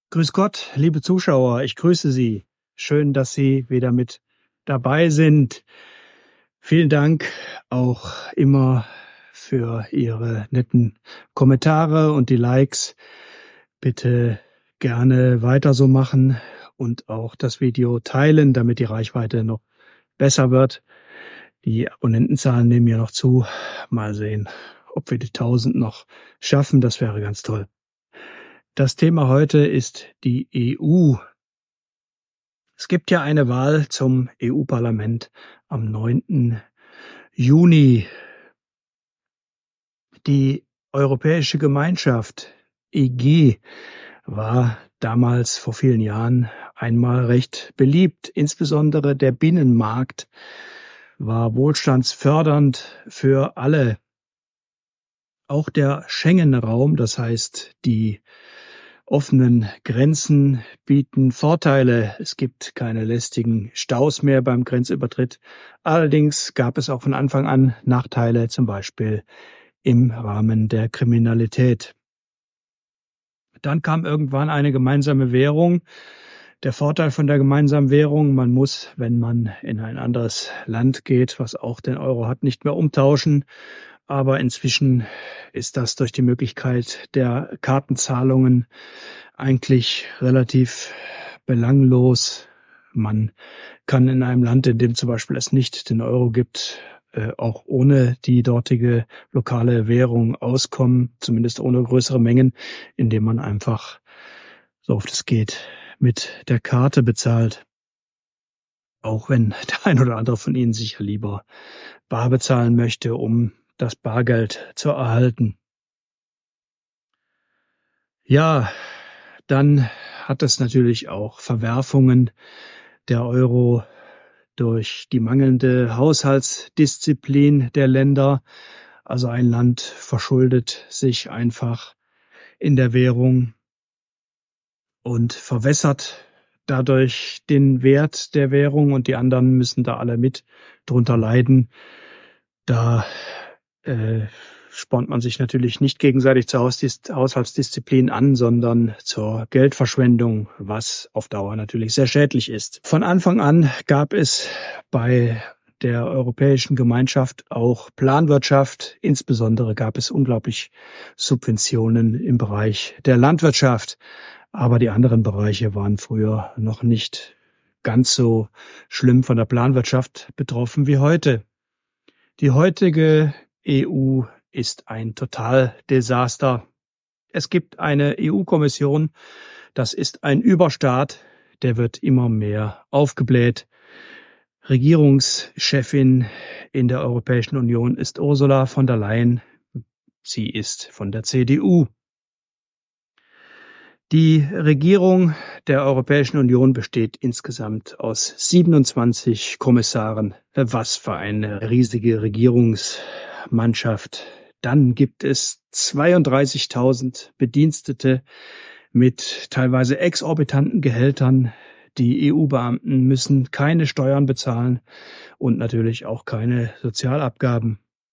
Grüß Gott, liebe Zuschauer, ich grüße Sie. Schön, dass Sie wieder mit dabei sind. Vielen Dank auch immer für Ihre netten Kommentare und die Likes. Bitte gerne weiter so machen und auch das Video teilen, damit die Reichweite noch besser wird. Die Abonnentenzahlen nehmen ja noch zu. Mal sehen, ob wir die 1000 noch schaffen. Das wäre ganz toll. Das Thema heute ist die EU. Es gibt ja eine Wahl zum EU-Parlament am 9. Juni. Die Europäische Gemeinschaft, EG, war damals vor vielen Jahren einmal recht beliebt. Insbesondere der Binnenmarkt war wohlstandsfördernd für alle. Auch der Schengen-Raum, das heißt die offenen Grenzen, bieten Vorteile. Es gibt keine lästigen Staus mehr beim Grenzübertritt. Allerdings gab es auch von Anfang an Nachteile, zum Beispiel im Rahmen der Kriminalität. Dann kam irgendwann eine gemeinsame Währung. Der Vorteil von der gemeinsamen Währung: Man muss, wenn man in ein anderes Land geht, was auch den Euro hat, nicht mehr umtauschen. Aber inzwischen ist das durch die Möglichkeit der Kartenzahlungen eigentlich relativ belanglos. Man kann in einem Land, in dem zum Beispiel es nicht den Euro gibt, auch ohne die dortige lokale Währung auskommen, zumindest ohne größere Mengen, indem man einfach, so oft es geht, mit der Karte bezahlt. Auch wenn der ein oder andere von Ihnen sicher lieber bar bezahlen möchte, um das Bargeld zu erhalten. Ja, dann hat es natürlich auch Verwerfungen. Der Euro durch die mangelnde Haushaltsdisziplin der Länder. Also ein Land verschuldet sich einfach in der Währung und verwässert dadurch den Wert der Währung, und die anderen müssen da alle mit drunter leiden. Da spornt man sich natürlich nicht gegenseitig zur Haushaltsdisziplin an, sondern zur Geldverschwendung, was auf Dauer natürlich sehr schädlich ist. Von Anfang an gab es bei der Europäischen Gemeinschaft auch Planwirtschaft. Insbesondere gab es unglaublich Subventionen im Bereich der Landwirtschaft. Aber die anderen Bereiche waren früher noch nicht ganz so schlimm von der Planwirtschaft betroffen wie heute. Die heutige EU ist ein Totaldesaster. Es gibt eine EU-Kommission, das ist ein Überstaat, der wird immer mehr aufgebläht. Regierungschefin in der Europäischen Union ist Ursula von der Leyen. Sie ist von der CDU. Die Regierung der Europäischen Union besteht insgesamt aus 27 Kommissaren. Was für eine riesige Regierungsmannschaft. Dann gibt es 32.000 Bedienstete mit teilweise exorbitanten Gehältern. Die EU-Beamten müssen keine Steuern bezahlen und natürlich auch keine Sozialabgaben.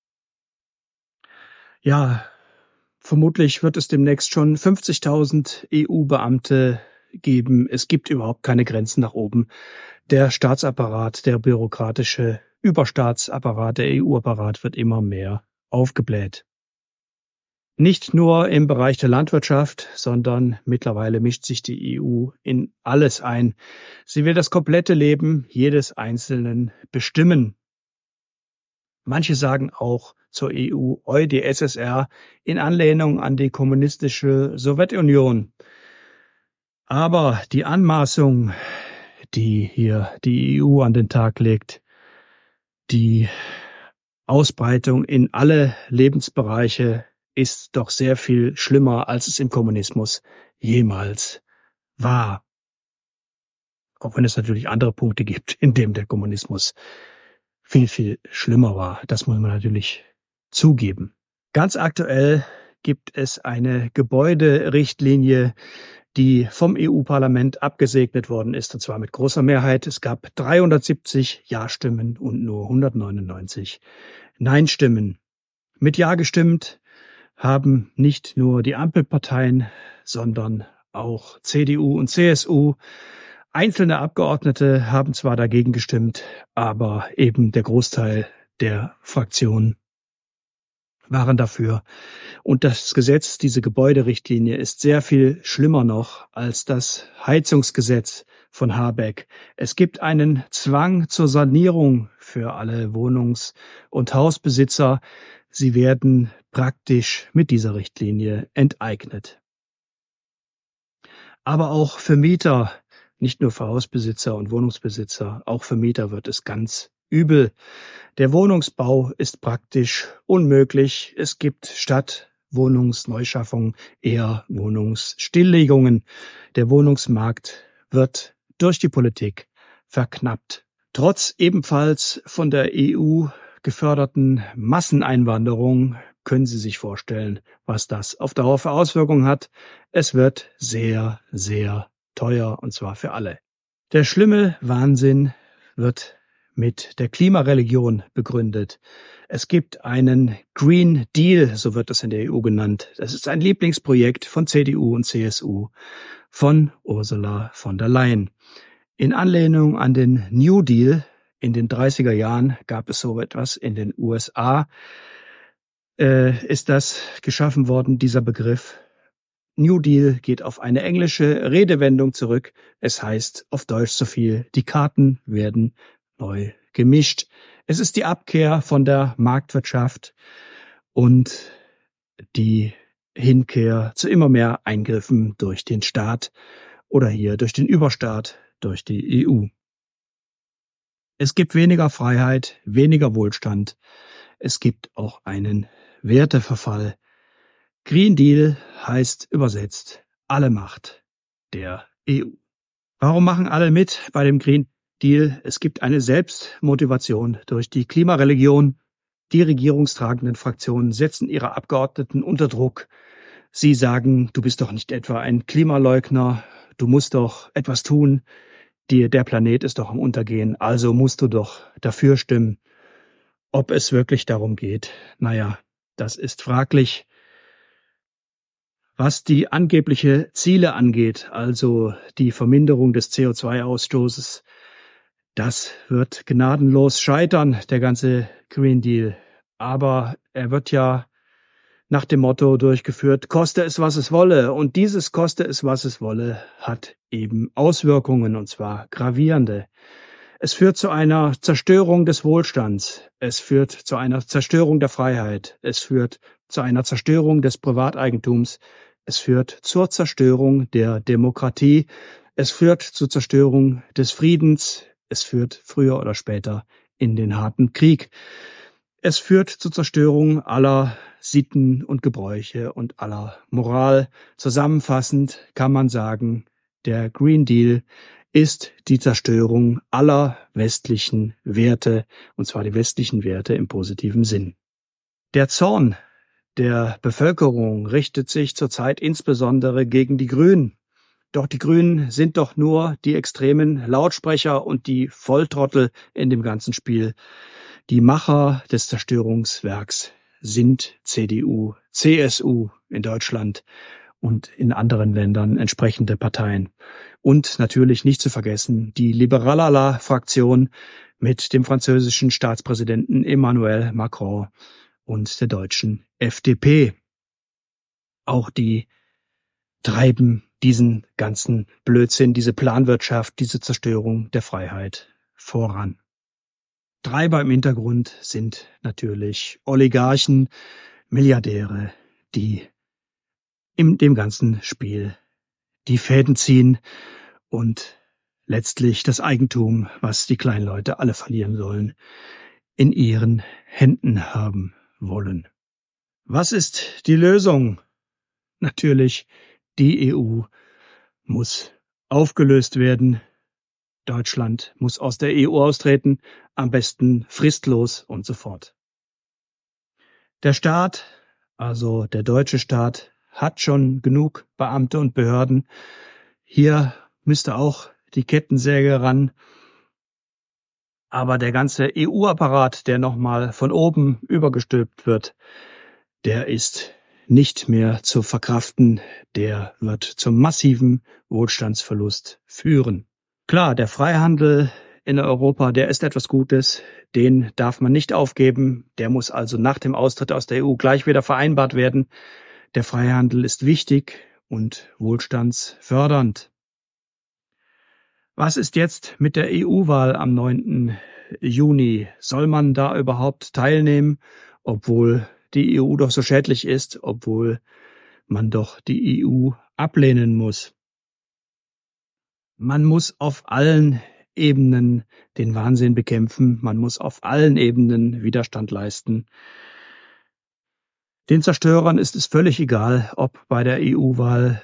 Ja, vermutlich wird es demnächst schon 50.000 EU-Beamte geben. Es gibt überhaupt keine Grenzen nach oben. Der Staatsapparat, der bürokratische Überstaatsapparat, der EU-Apparat wird immer mehr aufgebläht. Nicht nur im Bereich der Landwirtschaft, sondern mittlerweile mischt sich die EU in alles ein. Sie will das komplette Leben jedes Einzelnen bestimmen. Manche sagen auch zur EU EuDSSR in Anlehnung an die kommunistische Sowjetunion. Aber die Anmaßung, die hier die EU an den Tag legt, die Ausbreitung in alle Lebensbereiche, ist doch sehr viel schlimmer, als es im Kommunismus jemals war. Auch wenn es natürlich andere Punkte gibt, in denen der Kommunismus viel, viel schlimmer war. Das muss man natürlich zugeben. Ganz aktuell gibt es eine Gebäuderichtlinie, die vom EU-Parlament abgesegnet worden ist, und zwar mit großer Mehrheit. Es gab 370 Ja-Stimmen und nur 199 Nein-Stimmen. Mit Ja gestimmt haben nicht nur die Ampelparteien, sondern auch CDU und CSU. Einzelne Abgeordnete haben zwar dagegen gestimmt, aber eben der Großteil der Fraktionen waren dafür. Und das Gesetz, diese Gebäuderichtlinie, ist sehr viel schlimmer noch als das Heizungsgesetz von Habeck. Es gibt einen Zwang zur Sanierung für alle Wohnungs- und Hausbesitzer. Sie werden praktisch mit dieser Richtlinie enteignet. Aber auch für Mieter, nicht nur für Hausbesitzer und Wohnungsbesitzer, auch für Mieter wird es ganz übel. Der Wohnungsbau ist praktisch unmöglich. Es gibt statt Wohnungsneuschaffung eher Wohnungsstilllegungen. Der Wohnungsmarkt wird durch die Politik verknappt. Trotz ebenfalls von der EU geförderten Masseneinwanderung können Sie sich vorstellen, was das auf Dauer für Auswirkungen hat. Es wird sehr, sehr teuer, und zwar für alle. Der schlimme Wahnsinn wird mit der Klimareligion begründet. Es gibt einen Green Deal, so wird es in der EU genannt. Das ist ein Lieblingsprojekt von CDU und CSU, von Ursula von der Leyen. In Anlehnung an den New Deal in den 30er Jahren gab es so etwas in den USA, ist das geschaffen worden, dieser Begriff. New Deal geht auf eine englische Redewendung zurück. Es heißt auf Deutsch so viel, die Karten werden neu gemischt. Es ist die Abkehr von der Marktwirtschaft und die Hinkehr zu immer mehr Eingriffen durch den Staat oder hier durch den Überstaat, durch die EU. Es gibt weniger Freiheit, weniger Wohlstand. Es gibt auch einen Werteverfall. Green Deal heißt übersetzt alle Macht der EU. Warum machen alle mit bei dem Green Deal? Es gibt eine Selbstmotivation durch die Klimareligion. Die regierungstragenden Fraktionen setzen ihre Abgeordneten unter Druck. Sie sagen, du bist doch nicht etwa ein Klimaleugner, du musst doch etwas tun. Der Planet ist doch am Untergehen, also musst du doch dafür stimmen. Ob es wirklich darum geht, naja, das ist fraglich. Was die angebliche Ziele angeht, also die Verminderung des CO2-Ausstoßes, das wird gnadenlos scheitern, der ganze Green Deal. Aber er wird ja nach dem Motto durchgeführt, koste es, was es wolle. Und dieses koste es, was es wolle, hat eben Auswirkungen, und zwar gravierende. Es führt zu einer Zerstörung des Wohlstands. Es führt zu einer Zerstörung der Freiheit. Es führt zu einer Zerstörung des Privateigentums. Es führt zur Zerstörung der Demokratie. Es führt zur Zerstörung des Friedens. Es führt früher oder später in den harten Krieg. Es führt zur Zerstörung aller Sitten und Gebräuche und aller Moral. Zusammenfassend kann man sagen, der Green Deal ist die Zerstörung aller westlichen Werte, und zwar die westlichen Werte im positiven Sinn. Der Zorn der Bevölkerung richtet sich zurzeit insbesondere gegen die Grünen. Doch die Grünen sind doch nur die extremen Lautsprecher und die Volltrottel in dem ganzen Spiel. Die Macher des Zerstörungswerks sind CDU, CSU in Deutschland und in anderen Ländern entsprechende Parteien. Und natürlich nicht zu vergessen die Liberalala-Fraktion mit dem französischen Staatspräsidenten Emmanuel Macron und der deutschen FDP. Auch die treiben diesen ganzen Blödsinn, diese Planwirtschaft, diese Zerstörung der Freiheit voran. Treiber im Hintergrund sind natürlich Oligarchen, Milliardäre, die in dem ganzen Spiel die Fäden ziehen und letztlich das Eigentum, was die kleinen Leute alle verlieren sollen, in ihren Händen haben wollen. Was ist die Lösung? Natürlich, die EU muss aufgelöst werden. Deutschland muss aus der EU austreten, am besten fristlos und sofort. Der Staat, also der deutsche Staat, hat schon genug Beamte und Behörden. Hier müsste auch die Kettensäge ran. Aber der ganze EU-Apparat, der nochmal von oben übergestülpt wird, der ist nicht mehr zu verkraften, der wird zum massiven Wohlstandsverlust führen. Klar, der Freihandel in Europa, der ist etwas Gutes, den darf man nicht aufgeben, der muss also nach dem Austritt aus der EU gleich wieder vereinbart werden. Der Freihandel ist wichtig und wohlstandsfördernd. Was ist jetzt mit der EU-Wahl am 9. Juni? Soll man da überhaupt teilnehmen, obwohl die EU doch so schädlich ist, obwohl man doch die EU ablehnen muss? Man muss auf allen Ebenen den Wahnsinn bekämpfen, man muss auf allen Ebenen Widerstand leisten. Den Zerstörern ist es völlig egal, ob bei der EU-Wahl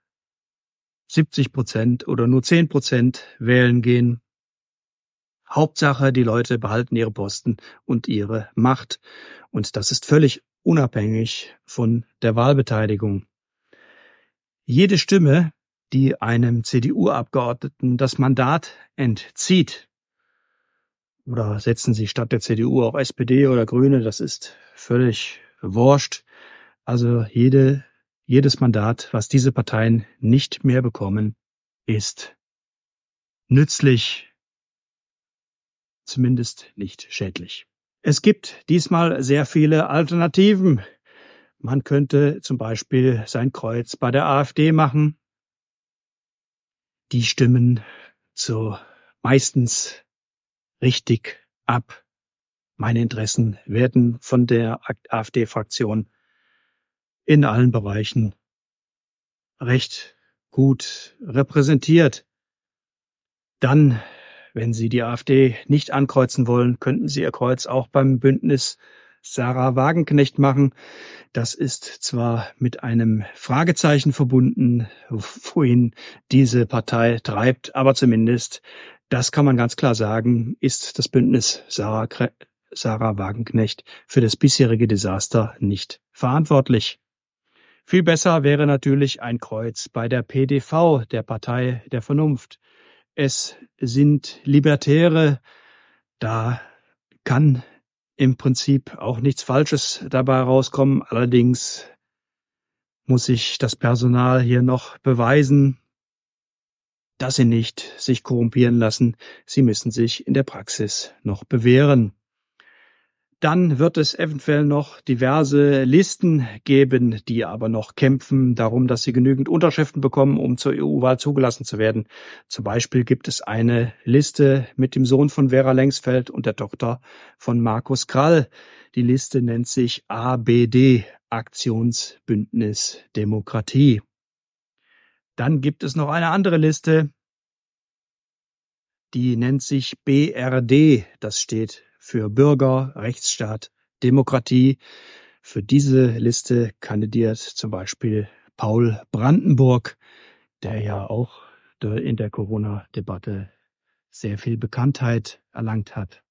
70% oder nur 10% wählen gehen. Hauptsache, die Leute behalten ihre Posten und ihre Macht. Und das ist völlig unabhängig von der Wahlbeteiligung. Jede Stimme, die einem CDU-Abgeordneten das Mandat entzieht, oder setzen Sie statt der CDU auf SPD oder Grüne, das ist völlig wurscht. Also jedes Mandat, was diese Parteien nicht mehr bekommen, ist nützlich, zumindest nicht schädlich. Es gibt diesmal sehr viele Alternativen. Man könnte zum Beispiel sein Kreuz bei der AfD machen. Die stimmen so meistens richtig ab. Meine Interessen werden von der AfD-Fraktion in allen Bereichen recht gut repräsentiert. Dann, wenn Sie die AfD nicht ankreuzen wollen, könnten Sie Ihr Kreuz auch beim Bündnis Sarah Wagenknecht machen. Das ist zwar mit einem Fragezeichen verbunden, wohin diese Partei treibt, aber zumindest, das kann man ganz klar sagen, ist das Bündnis Sarah Wagenknecht für das bisherige Desaster nicht verantwortlich. Viel besser wäre natürlich ein Kreuz bei der PDV, der Partei der Vernunft. Es sind Libertäre, da kann im Prinzip auch nichts Falsches dabei rauskommen. Allerdings muss sich das Personal hier noch beweisen, dass sie nicht sich korrumpieren lassen. Sie müssen sich in der Praxis noch bewähren. Dann wird es eventuell noch diverse Listen geben, die aber noch kämpfen darum, dass sie genügend Unterschriften bekommen, um zur EU-Wahl zugelassen zu werden. Zum Beispiel gibt es eine Liste mit dem Sohn von Vera Lengsfeld und der Tochter von Markus Krall. Die Liste nennt sich ABD, Aktionsbündnis Demokratie. Dann gibt es noch eine andere Liste, die nennt sich BRD. Das steht für Bürger, Rechtsstaat, Demokratie. Für diese Liste kandidiert zum Beispiel Paul Brandenburg, der ja auch in der Corona-Debatte sehr viel Bekanntheit erlangt hat.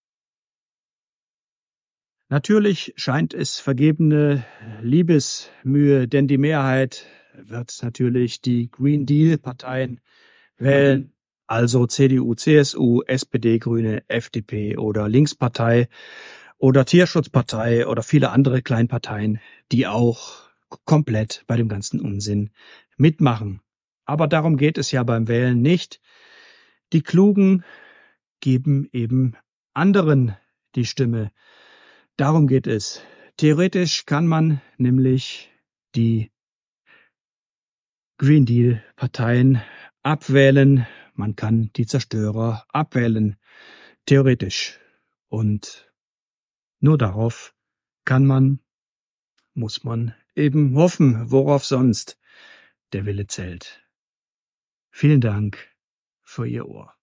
Natürlich scheint es vergebene Liebesmühe, denn die Mehrheit wird natürlich die Green Deal-Parteien wählen, also CDU, CSU, SPD, Grüne, FDP oder Linkspartei oder Tierschutzpartei oder viele andere Kleinparteien, die auch komplett bei dem ganzen Unsinn mitmachen. Aber darum geht es ja beim Wählen nicht. Die Klugen geben eben anderen die Stimme. Darum geht es. Theoretisch kann man nämlich die Green Deal Parteien abwählen. Man kann die Zerstörer abwählen. Theoretisch. Und nur darauf muss man eben hoffen. Worauf sonst? Der Wille zählt. Vielen Dank für Ihr Ohr.